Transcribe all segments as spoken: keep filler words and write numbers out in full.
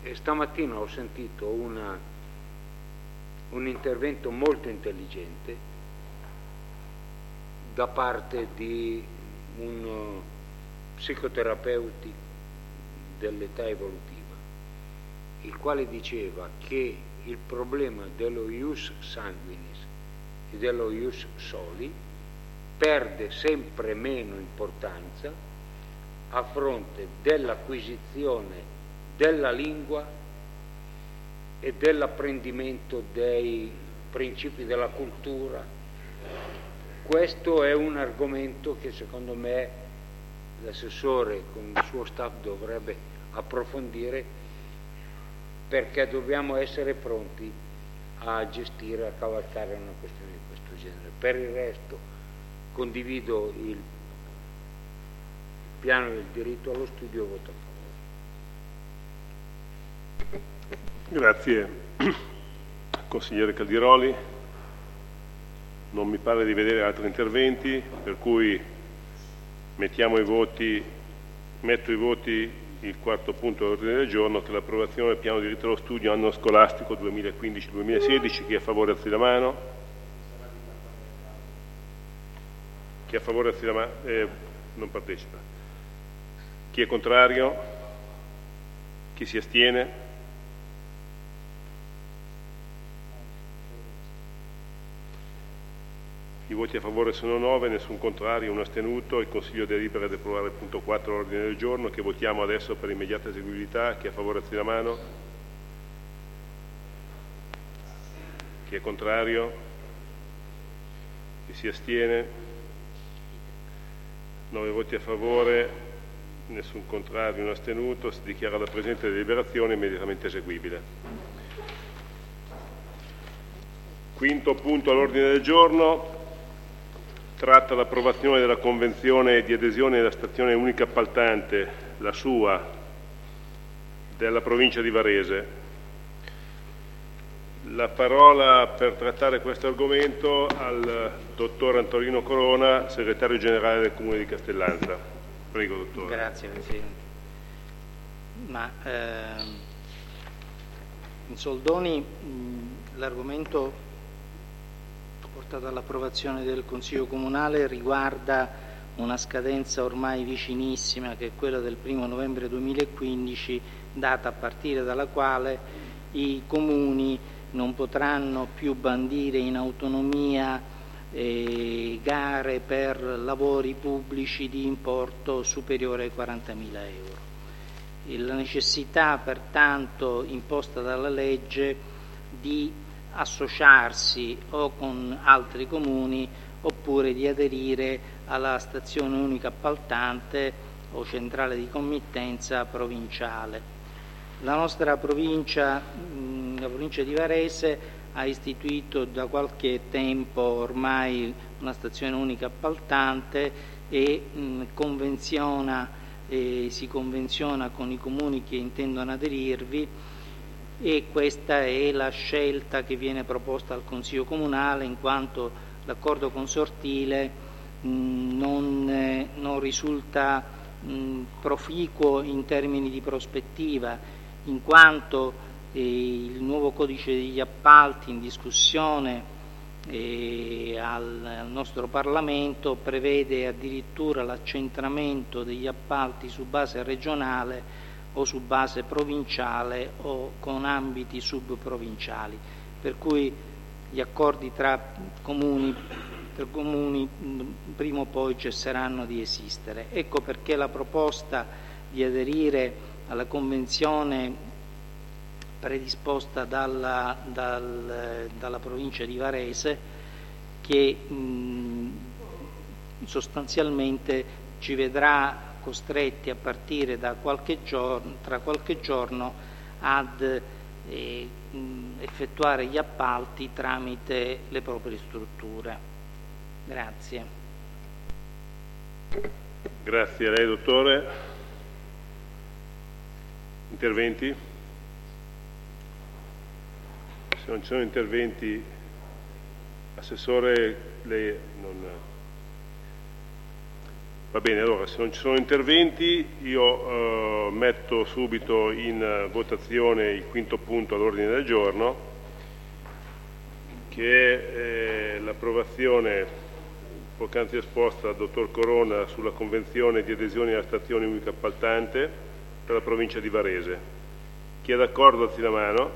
e stamattina ho sentito una, un intervento molto intelligente da parte di un psicoterapeuta dell'età evolutiva, il quale diceva che il problema dello ius sanguinis e dello ius soli perde sempre meno importanza a fronte dell'acquisizione della lingua e dell'apprendimento dei principi della cultura. Questo è un argomento che secondo me l'assessore con il suo staff dovrebbe approfondire, perché dobbiamo essere pronti a gestire, a cavalcare una questione di questo genere. Per il resto condivido il piano del diritto allo studio e voto a favore. Grazie consigliere Caldiroli, non mi pare di vedere altri interventi, per cui mettiamo i voti, metto i voti il quarto punto dell'ordine del giorno, che è l'approvazione del piano di diritto allo studio anno scolastico duemilaquindici duemilasedici. Chi è a favore alzi la mano. Chi è a favore alzi la mano, eh, non partecipa. Chi è contrario? Chi si astiene? I voti a favore sono nove, nessun contrario, un astenuto. Il Consiglio delibera di approvare il punto quattro dell'ordine del giorno, che votiamo adesso per immediata eseguibilità. Chi è a favore alzi la mano. Chi è contrario? Chi si astiene? nove voti a favore, nessun contrario, un astenuto. Si dichiara la presente deliberazione immediatamente eseguibile. Quinto punto all'ordine del giorno tratta l'approvazione della convenzione di adesione alla stazione unica appaltante, la sua, della provincia di Varese. La parola per trattare questo argomento al dottor Antonino Corona, segretario generale del Comune di Castellanza. Prego, dottore. Grazie, Presidente. Ma ehm, in soldoni l'argomento portato all'approvazione del Consiglio Comunale riguarda una scadenza ormai vicinissima, che è quella del primo novembre duemilaquindici, data a partire dalla quale i comuni non potranno più bandire in autonomia eh, gare per lavori pubblici di importo superiore ai quarantamila euro. E la necessità, pertanto, imposta dalla legge di associarsi o con altri comuni oppure di aderire alla stazione unica appaltante o centrale di committenza provinciale. La nostra provincia, la provincia di Varese, ha istituito da qualche tempo ormai una stazione unica appaltante e mh, convenziona, eh, si convenziona con i comuni che intendono aderirvi, e questa è la scelta che viene proposta al Consiglio Comunale, in quanto l'accordo consortile mh, non, eh, non risulta mh, proficuo in termini di prospettiva, in quanto eh, il nuovo codice degli appalti in discussione eh, al, al nostro Parlamento prevede addirittura l'accentramento degli appalti su base regionale o su base provinciale o con ambiti subprovinciali, per cui gli accordi tra comuni, tra comuni prima o poi cesseranno di esistere. Ecco perché la proposta di aderire alla convenzione predisposta dalla, dal, dalla provincia di Varese, che mh, sostanzialmente ci vedrà costretti a partire da qualche giorno, tra qualche giorno ad eh, effettuare gli appalti tramite le proprie strutture. Grazie. Grazie a lei, dottore. Interventi? Se non ci sono interventi, assessore, lei non... Va bene, allora se non ci sono interventi io eh, metto subito in votazione il quinto punto all'ordine del giorno, che è eh, l'approvazione poc'anzi esposta dal dottor Corona sulla convenzione di adesione alla stazione unica appaltante per la provincia di Varese. Chi è d'accordo alzi la mano.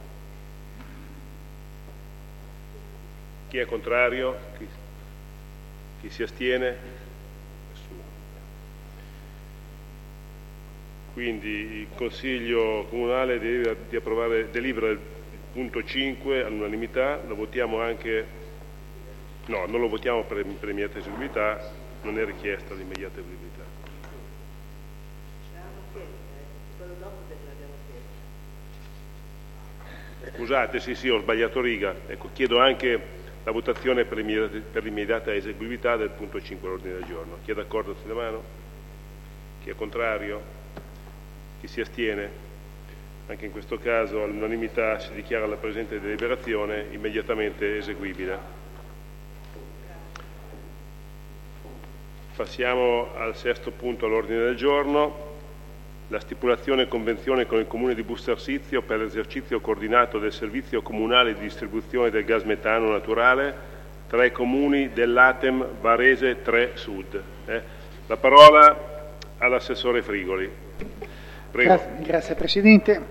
Chi è contrario? Chi, chi si astiene? Quindi il Consiglio Comunale delibera di approvare, delibera il punto cinque all'unanimità, lo votiamo anche, no, non lo votiamo per, per immediata eseguibilità, non è richiesta l'immediata eseguibilità. Scusate, sì sì, ho sbagliato riga, ecco, chiedo anche la votazione per l'immediata, per l'immediata eseguibilità del punto cinque all'ordine del giorno. Chi è d'accordo alzi la mano? Chi è contrario? Chi si astiene? Anche in questo caso all'unanimità si dichiara la presente deliberazione immediatamente eseguibile. Passiamo al sesto punto all'ordine del giorno, la stipulazione e convenzione con il Comune di Bustarsizio per l'esercizio coordinato del servizio comunale di distribuzione del gas metano naturale tra i comuni dell'Atem Varese tre Sud. Eh? La parola all'assessore Frigoli. Grazie, grazie Presidente.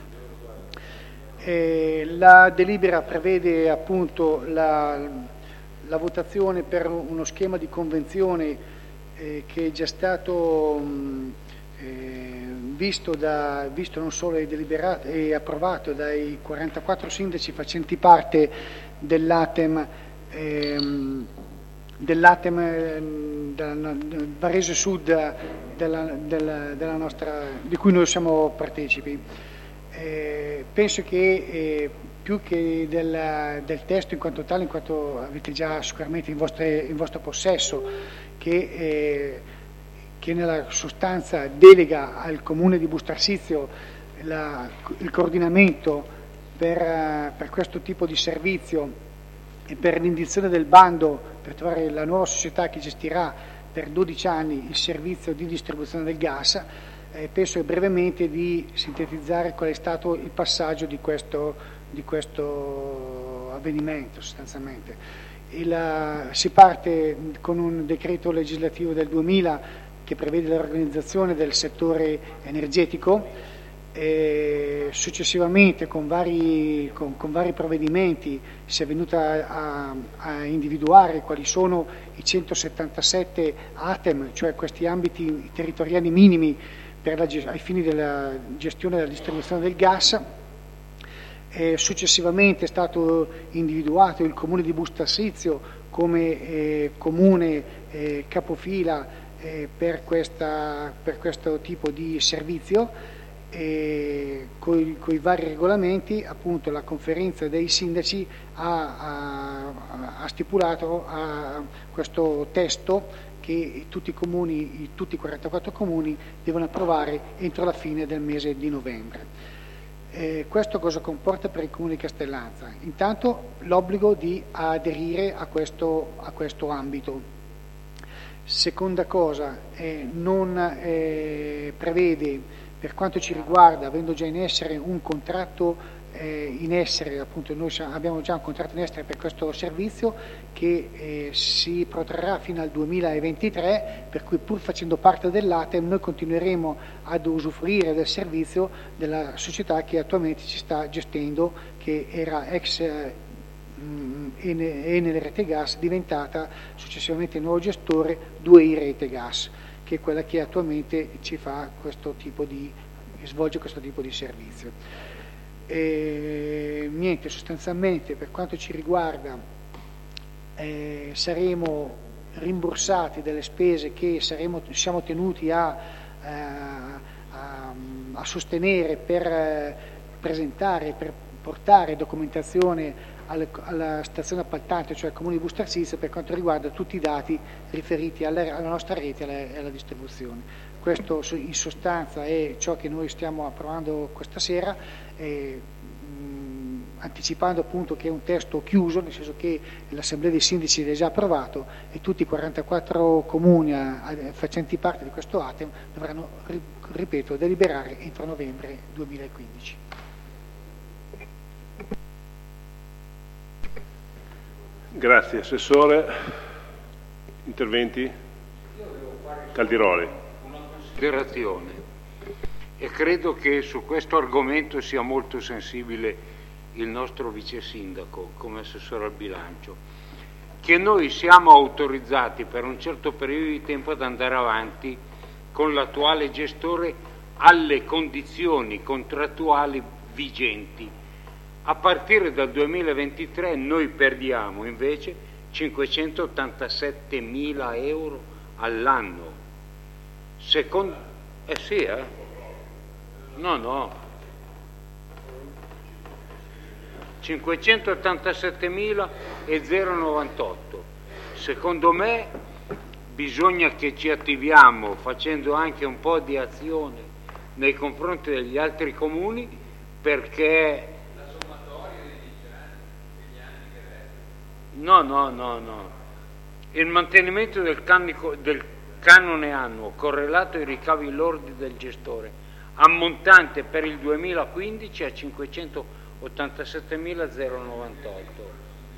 Eh, la delibera prevede appunto la, la votazione per uno schema di convenzione eh, che è già stato mh, eh, visto, da, visto non solo e deliberato e approvato dai quarantaquattro sindaci facenti parte dell'Atem ehm, dell'Atem del Varese Sud della, della, della nostra, di cui noi siamo partecipi. Eh, penso che eh, più che del, del testo in quanto tale, in quanto avete già sicuramente in, vostre, in vostro possesso, che, eh, che nella sostanza delega al Comune di Bustarsizio la, il coordinamento per, per questo tipo di servizio e per l'indizione del bando per trovare la nuova società che gestirà per dodici anni il servizio di distribuzione del gas, eh, penso brevemente di sintetizzare qual è stato il passaggio di questo, di questo avvenimento sostanzialmente. Il, si parte con un decreto legislativo del duemila che prevede l'organizzazione del settore energetico. E successivamente con vari, con, con vari provvedimenti si è venuta a, a individuare quali sono i centosettantasette ATEM, cioè questi ambiti territoriali minimi per la, ai fini della gestione della distribuzione del gas. E successivamente è stato individuato il Comune di Bustarsizio come eh, comune eh, capofila eh, per, questa, per questo tipo di servizio. E con i vari regolamenti appunto la conferenza dei sindaci ha, ha, ha stipulato a questo testo che tutti i comuni, tutti i quarantaquattro comuni devono approvare entro la fine del mese di novembre. Eh, questo cosa comporta per il Comune di Castellanza? Intanto l'obbligo di aderire a questo, a questo ambito. Seconda cosa, eh, non eh, prevede, per quanto ci riguarda, avendo già in essere un contratto eh, in essere, appunto noi abbiamo già un contratto in essere per questo servizio che eh, si protrarrà fino al duemilaventitré, per cui pur facendo parte dell'Atem noi continueremo ad usufruire del servizio della società che attualmente ci sta gestendo, che era ex eh, Enel Rete Gas, diventata successivamente nuovo gestore due I Rete Gas, che è quella che attualmente ci fa questo tipo di, svolge questo tipo di servizio. E, niente, sostanzialmente per quanto ci riguarda eh, saremo rimborsati delle spese che saremo, siamo tenuti a, eh, a, a sostenere per eh, presentare, per portare documentazione alla, alla stazione appaltante, cioè al Comune di Bustarsizio, per quanto riguarda tutti i dati riferiti alla, alla nostra rete e alla, alla distribuzione. Questo in sostanza è ciò che noi stiamo approvando questa sera. E, mh, anticipando appunto che è un testo chiuso, nel senso che l'Assemblea dei Sindaci l'ha già approvato e tutti i quarantaquattro comuni a, a, facenti parte di questo ATEM dovranno, ri, ripeto, deliberare entro novembre duemilaquindici. Grazie. Assessore, interventi? Caldiroli. Una considerazione, e credo che su questo argomento sia molto sensibile il nostro vice sindaco come assessore al bilancio, che noi siamo autorizzati per un certo periodo di tempo ad andare avanti con l'attuale gestore alle condizioni contrattuali vigenti. A partire dal duemilaventitré noi perdiamo invece cinquecentottantasettemila euro all'anno. Secondo... Eh sì, eh? No, no. cinquecentottantasettemila e zero virgola novantotto. Secondo me bisogna che ci attiviamo facendo anche un po' di azione nei confronti degli altri comuni, perché la sommatoria dei dieci anni, degli anni che restano. No, no, no, no. Il mantenimento del, canico, del canone annuo correlato ai ricavi lordi del gestore, ammontante per il duemilaquindici a cinquecentottantasettemila zero virgola novantotto.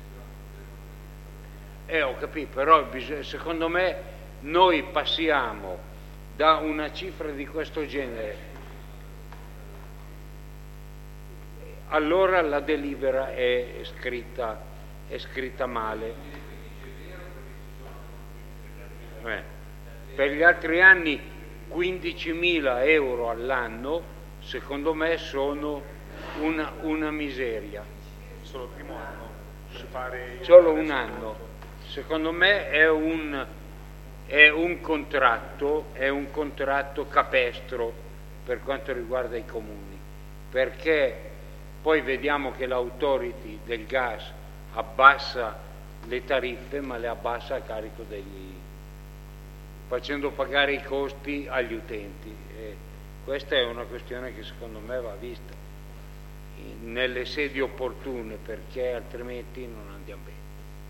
Eh, ho capito, però secondo me noi passiamo da una cifra di questo genere, allora la delibera è scritta, è scritta male. Eh, per gli altri anni quindicimila euro all'anno, secondo me sono una, una miseria. Solo il primo anno? Fare Solo un anno. Secondo me è un, è un contratto, è un contratto capestro per quanto riguarda i comuni, perché poi vediamo che l'autority del gas abbassa le tariffe, ma le abbassa a carico degli, facendo pagare i costi agli utenti. E questa è una questione che secondo me va vista nelle sedi opportune, perché altrimenti non andiamo bene.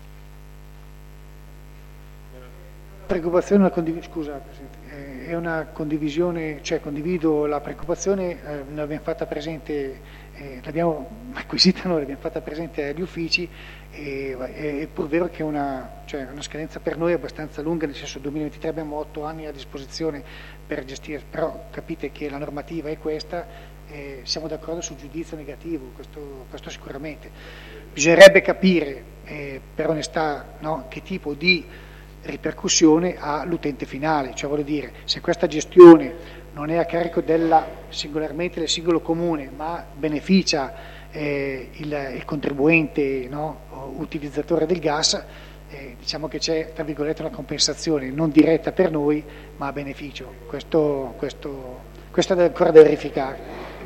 Preoccupazione, una condiv- scusa Presidente, è una condivisione, cioè condivido la preoccupazione, eh, l'abbiamo fatta presente, eh, l'abbiamo acquisita noi, l'abbiamo fatta presente agli uffici, e è pur vero che è una, cioè, una scadenza per noi abbastanza lunga, nel senso duemilaventitré abbiamo otto anni a disposizione per gestire, però capite che la normativa è questa, eh, siamo d'accordo sul giudizio negativo, questo, questo sicuramente. Bisognerebbe capire, eh, per onestà, no, che tipo di ripercussione ha l'utente finale, cioè voglio dire, se questa gestione non è a carico della singolarmente del singolo comune, ma beneficia eh, il, il contribuente, no, utilizzatore del gas, eh, diciamo che c'è tra virgolette una compensazione non diretta per noi, ma a beneficio. Questo, questo, questo è ancora da verificare.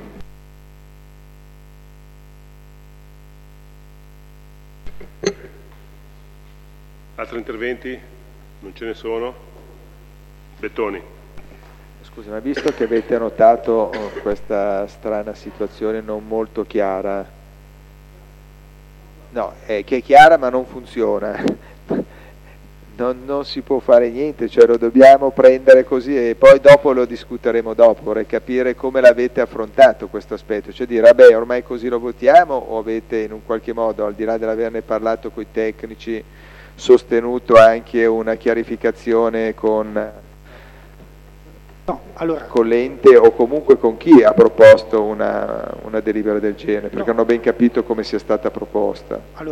Altri interventi? Non ce ne sono? Bettoni. Scusi, ma visto che avete notato questa strana situazione non molto chiara, no, è che è chiara ma non funziona, non, non si può fare niente, cioè lo dobbiamo prendere così e poi dopo lo discuteremo dopo. Vorrei capire come l'avete affrontato questo aspetto, cioè dire vabbè ormai così lo votiamo, o avete in un qualche modo, al di là dell'averne parlato con i tecnici, sostenuto anche una chiarificazione con, no, allora, con l'ente o comunque con chi ha proposto una, una delibera del genere, perché no. non ho ben capito come sia stata proposta. Allora,